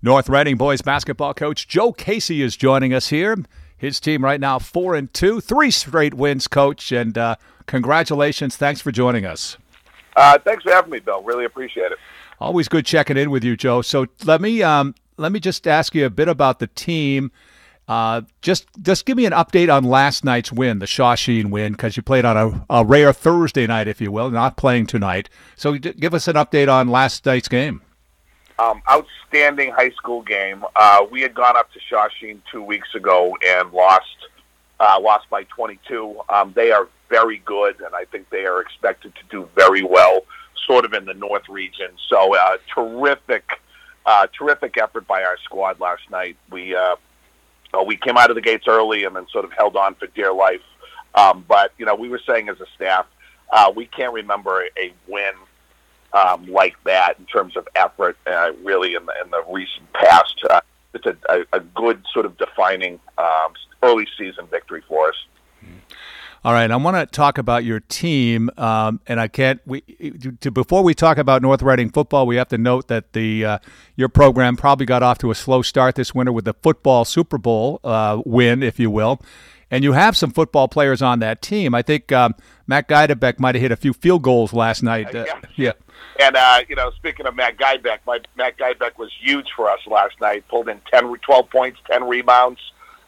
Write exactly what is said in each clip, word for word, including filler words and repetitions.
North Reading boys basketball coach Joe Casey is joining us here. His team right now four and two, three straight wins, Coach, and uh, congratulations. Thanks for joining us. Uh, thanks for having me, Bill. Really appreciate it. Always good checking in with you, Joe. So let me um, let me just ask you a bit about the team. Uh, just just give me an update on last night's win, the Shawsheen win, because you played on a, a rare Thursday night, if you will, not playing tonight. So give us an update on last night's game. Um, outstanding high school game. Uh, we had gone up to Shawsheen two weeks ago and lost uh, lost by twenty-two. Um, they are very good, and I think they are expected to do very well, sort of in the North region. So uh, terrific, uh, terrific effort by our squad last night. We uh, we came out of the gates early and then sort of held on for dear life. Um, but, you know, we were saying as a staff, uh, we can't remember a win Um, like that in terms of effort, uh, really in the, in the recent past. Uh, it's a, a, a good sort of defining um, early season victory for us. All right, I want to talk about your team, um, and I can't. We to, before we talk about North Reading football, we have to note that the uh, your program probably got off to a slow start this winter with the football Super Bowl uh, win, if you will. And you have some football players on that team. I think um, Matt Geidebeck might have hit a few field goals last night. Uh, yeah. yeah. And, uh, you know, speaking of Matt Geidebeck, my, Matt Geidebeck was huge for us last night, pulled in ten, twelve points, ten rebounds.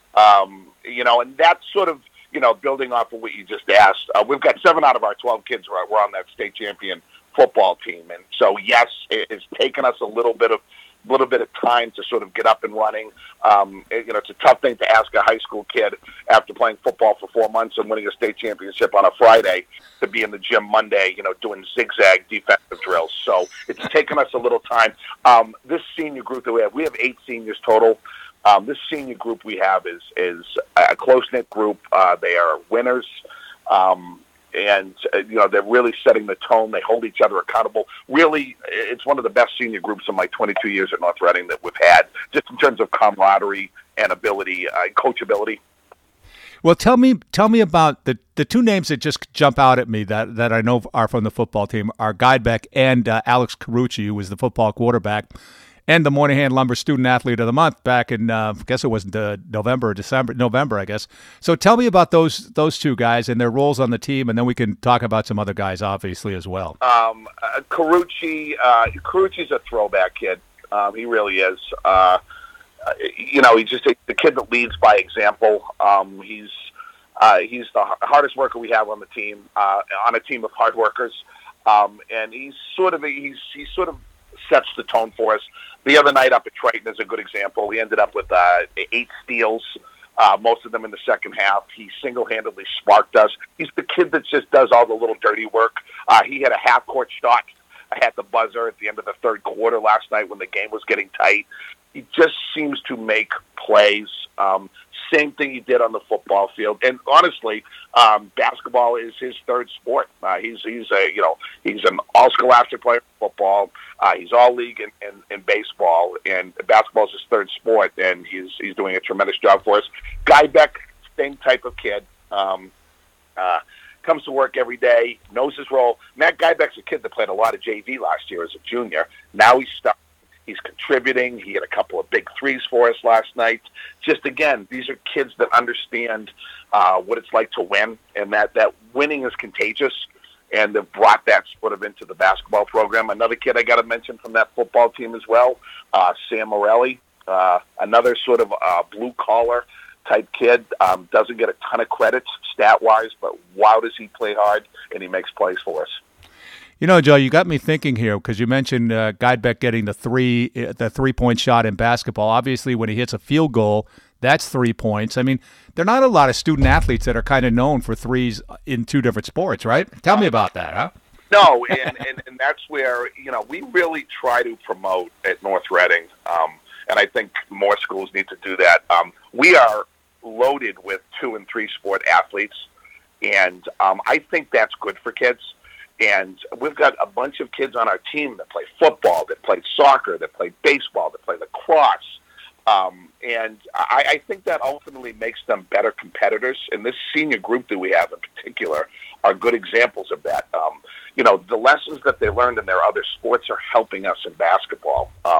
Um, you know, and that's sort of, you know, building off of what you just asked. Uh, we've got seven out of our twelve kids who are, we're on that state champion football team. And so, yes, it, it's taken us a little bit of little bit of time to sort of get up and running. Um, it, you know, it's a tough thing to ask a high school kid after playing football for four months and winning a state championship on a Friday to be in the gym Monday, you know, doing zigzag defensive drills. So it's taken us a little time. Um, this senior group that we have, we have eight seniors total. Um, this senior group we have is is a close-knit group. Uh, they are winners. Um, And, uh, you know, they're really setting the tone. They hold each other accountable. Really, it's one of the best senior groups in my twenty-two years at North Reading that we've had, just in terms of camaraderie and ability, uh, coachability. Well, tell me tell me about the, the two names that just jump out at me that, that I know are from the football team are Geidebeck and uh, Alex Carucci, who was the football quarterback, and the Moynihan Lumber Student Athlete of the Month back in, uh, I guess it was uh, November or December, November, I guess. So tell me about those those two guys and their roles on the team, and then we can talk about some other guys, obviously, as well. Um, uh, Carucci, uh, Carucci's a throwback kid. Um, he really is. Uh, you know, he's just a, the kid that leads by example. Um, he's uh, he's the hardest worker we have on the team, uh, on a team of hard workers, um, and he's sort of a, he's he's sort of sets the tone for us. The other night up at Triton is a good example. He ended up with uh, eight steals, uh, most of them in the second half. He single-handedly sparked us. He's the kid that just does all the little dirty work. Uh, he had a half-court shot at the buzzer at the end of the third quarter last night when the game was getting tight. He just seems to make plays. Um, same thing he did on the football field. And honestly, um, basketball is his third sport. Uh, he's he's a you know he's an all scholastic player in football. Uh, he's all league in, in, in baseball, and basketball is his third sport. And he's he's doing a tremendous job for us. Geidebeck, same type of kid. Um, uh, comes to work every day, knows his role. Matt Geidebeck's a kid that played a lot of J V last year as a junior. Now he's stuck. He's contributing. He had a couple of big threes for us last night. Just, again, these are kids that understand uh, what it's like to win, and that, that winning is contagious, and they've brought that sort of into the basketball program. Another kid I got to mention from that football team as well, uh, Sam Morelli, uh, another sort of uh, blue-collar type kid. Um, doesn't get a ton of credits stat-wise, but wow, does he play hard, and he makes plays for us. You know, Joe, you got me thinking here because you mentioned uh, Geidebeck getting the three, the three-point shot in basketball. Obviously, when he hits a field goal, that's three points. I mean, there are not a lot of student athletes that are kind of known for threes in two different sports, right? Tell me about that, huh? No, and, and, and that's where, you know, we really try to promote at North Reading, um, and I think more schools need to do that. Um, we are loaded with two- and three-sport athletes, and um, I think that's good for kids. And we've got a bunch of kids on our team that play football, that play soccer, that play baseball, that play lacrosse. Um, and I, I think that ultimately makes them better competitors. And this senior group that we have in particular are good examples of that. Um, you know, the lessons that they learned in their other sports are helping us in basketball. Um,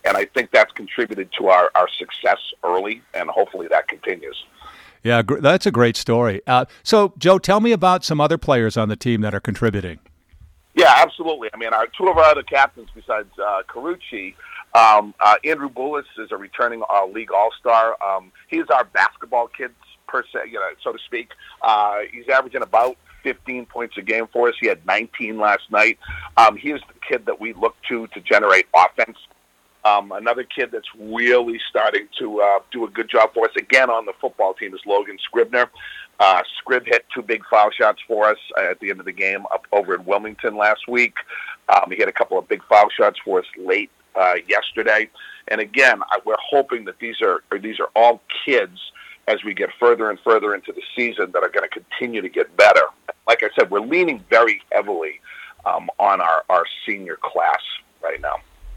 and I think that's contributed to our, our success early, and hopefully that continues. Yeah, gr- that's a great story. Uh, so, Joe, tell me about some other players on the team that are contributing. Yeah, absolutely. I mean, our two of our other captains besides uh, Carucci, um, uh, Andrew Bullis is a returning uh, league all-star. Um, he's our basketball kid, per se, you know, so to speak. Uh, he's averaging about fifteen points a game for us. He had nineteen last night. Um, he is the kid that we look to to generate offense. Um, another kid that's really starting to uh, do a good job for us, again, on the football team is Logan Scribner. Uh, Scrib hit two big foul shots for us uh, at the end of the game up over in Wilmington last week. Um, he hit a couple of big foul shots for us late uh, yesterday. And again, I, we're hoping that these are or these are all kids as we get further and further into the season that are going to continue to get better. Like I said, we're leaning very heavily um, on our, our senior class right now.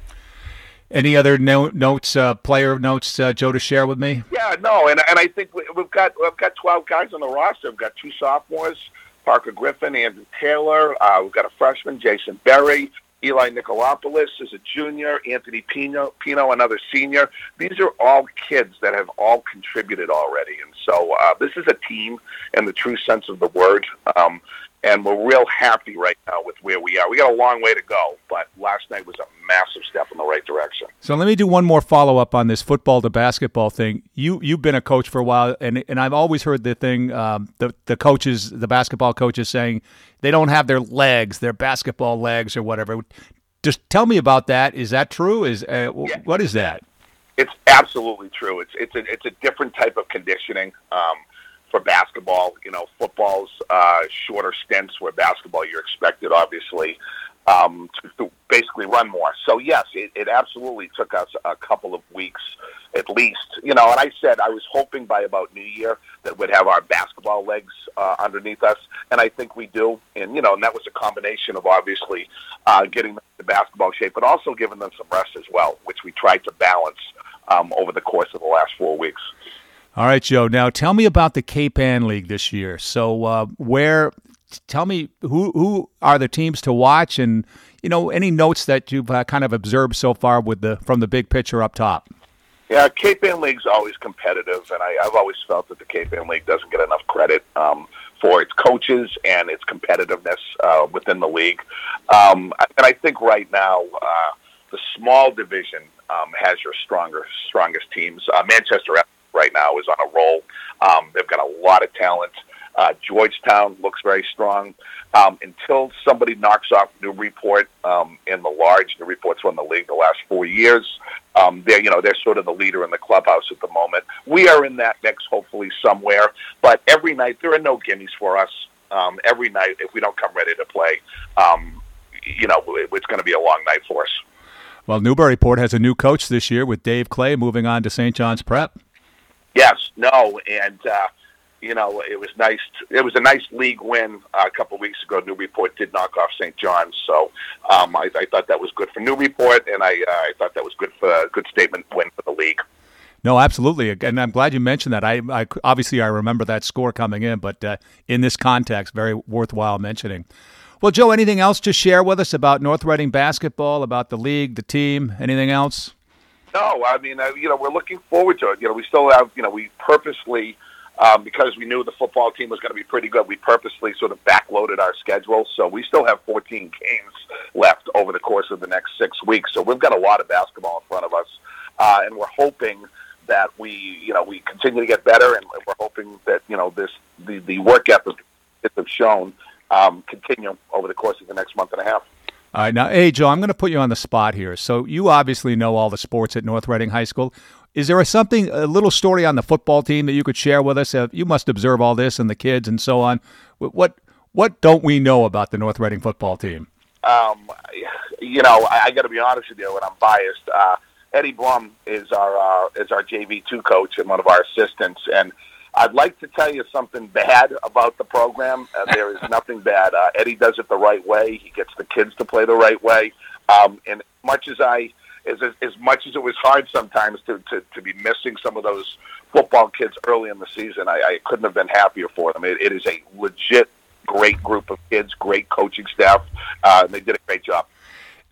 Any other no- notes, uh, player notes, uh, Joe, to share with me? Yeah, no, and and I think we, we've got we've got twelve guys on the roster. We've got two sophomores, Parker Griffin, Andrew Taylor. Uh, we've got a freshman, Jason Berry. Eli Nicolopoulos is a junior. Anthony Pino, Pino, another senior. These are all kids that have all contributed already, and so uh, this is a team in the true sense of the word. Um, And we're real happy right now with where we are. We got a long way to go, but last night was a massive step in the right direction. So let me do one more follow-up on this football to basketball thing. You, you've been a coach for a while, and and I've always heard the thing, um, the, the coaches, the basketball coaches saying they don't have their legs, their basketball legs or whatever. Just tell me about that. Is that true? Is uh, yeah. What is that? It's absolutely true. It's, it's, a, it's a different type of conditioning. Um For basketball, you know, football's uh, shorter stints, where basketball you're expected, obviously, um, to, to basically run more. So, yes, it, it absolutely took us a couple of weeks at least. You know, and I said I was hoping by about New Year that we'd have our basketball legs uh, underneath us, and I think we do. And, you know, and that was a combination of obviously uh, getting them to basketball shape, but also giving them some rest as well, which we tried to balance um, over the course of the last four weeks. All right, Joe. Now tell me about the Cape Ann League this year. So uh, where, tell me who who are the teams to watch, and you know any notes that you've uh, kind of observed so far with the from the big picture up top. Yeah, Cape Ann League's always competitive, and I, I've always felt that the Cape Ann League doesn't get enough credit um, for its coaches and its competitiveness uh, within the league. Um, and I think right now uh, the small division um, has your stronger strongest teams. Uh, Manchester right now is on a roll. Um, they've got a lot of talent. Uh, Georgetown looks very strong. Um, until somebody knocks off Newburyport um, in the large, Newburyport's won the league the last four years. Um, they're, you know, they're sort of the leader in the clubhouse at the moment. We are in that mix, hopefully somewhere. But every night there are no gimmies for us. Um, every night, if we don't come ready to play, um, you know, it, it's going to be a long night for us. Well, Newburyport has a new coach this year with Dave Clay moving on to Saint John's Prep. Yes, no, and uh, you know it was nice. To, it was a nice league win uh, a couple of weeks ago. Newburyport did knock off Saint John's, so um, I, I thought that was good for Newburyport, and I, uh, I thought that was good for a good statement win for the league. No, absolutely, and I'm glad you mentioned that. I, I obviously I remember that score coming in, but uh, in this context, very worthwhile mentioning. Well, Joe, anything else to share with us about North Reading basketball, about the league, the team, anything else? No, I mean, uh, you know, we're looking forward to it. You know, we still have, you know, we purposely, um, because we knew the football team was going to be pretty good, we purposely sort of backloaded our schedule. So we still have fourteen games left over the course of the next six weeks. So we've got a lot of basketball in front of us. Uh, and we're hoping that we, you know, we continue to get better. And we're hoping that, you know, this, the, the work ethic that have shown um, continue over the course of the next month and a half. All right. Now, hey, Joe, I'm going to put you on the spot here. So you obviously know all the sports at North Reading High School. Is there a something, a little story on the football team that you could share with us? Uh, you must observe all this and the kids and so on. What what don't we know about the North Reading football team? Um, you know, I, I got to be honest with you, and I'm biased. Uh, Eddie Blum is our uh, is our J V two coach and one of our assistants, and I'd like to tell you something bad about the program. Uh, there is nothing bad. Uh, Eddie does it the right way. He gets the kids to play the right way. Um, and as much as I, as, as much as it was hard sometimes to, to, to be missing some of those football kids early in the season, I, I couldn't have been happier for them. It, it is a legit great group of kids, great coaching staff. Uh, and they did a great job.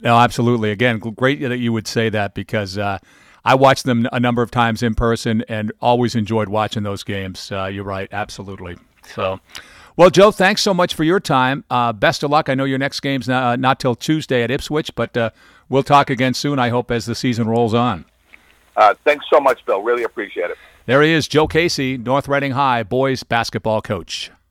No, absolutely. Again, great that you would say that because uh, I watched them a number of times in person and always enjoyed watching those games. Uh, you're right, absolutely. So, well, Joe, thanks so much for your time. Uh, best of luck. I know your next game's not, uh, not till Tuesday at Ipswich, but uh, we'll talk again soon, I hope, as the season rolls on. Uh, thanks so much, Bill. Really appreciate it. There he is, Joe Casey, North Reading High boys basketball coach.